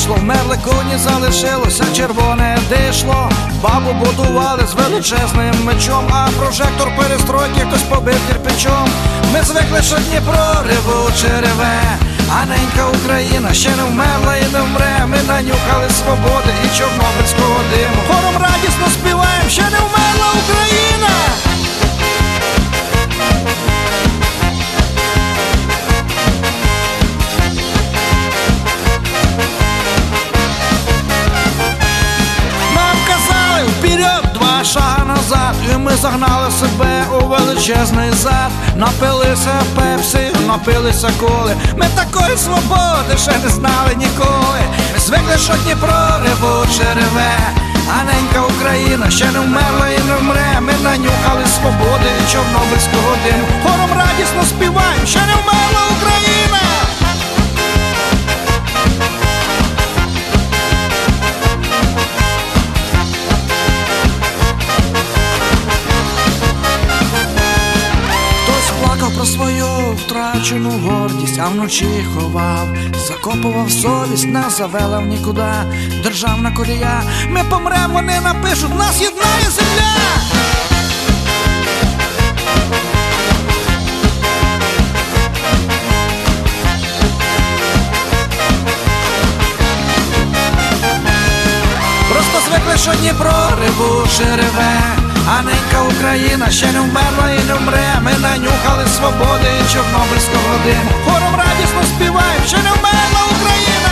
вийшло, вмерли коні, залишилося червоне дишло. Бабу будували з величезним мечом, а прожектор перестройки хтось побив кирпичом. Ми звикли, що Дніпро ревуче реве, а ненька Україна ще не вмерла і не вмре. Ми нанюхали свободи і чорнобильського диму. Хором радісно співаєм, ще не вмерла Україна. Вперед, два шага назад, і ми загнали себе у величезний зад. Напилися пепсі, напилися коли. Ми такої свободи ще не знали ніколи. Ми звикли, що Дніпро ревуче реве, а ненька Україна ще не вмерла і не вмре. Ми нанюхали свободи від чорнобильського диму. Хором радісно співаємо, ще не вмерла Україна. Про свою втрачену гордість, а вночі ховав, закопував совість, нас завела в нікуди державна колія. Ми помремо, вони напишуть, нас єднає земля. Просто звикли, що Дніпро ревуче реве, а ненька Україна ще не вмерла і не вмре. Ми нанюхали свободи і чорнобильського диму. Хором радісно співаємо, ще не вмерла Україна.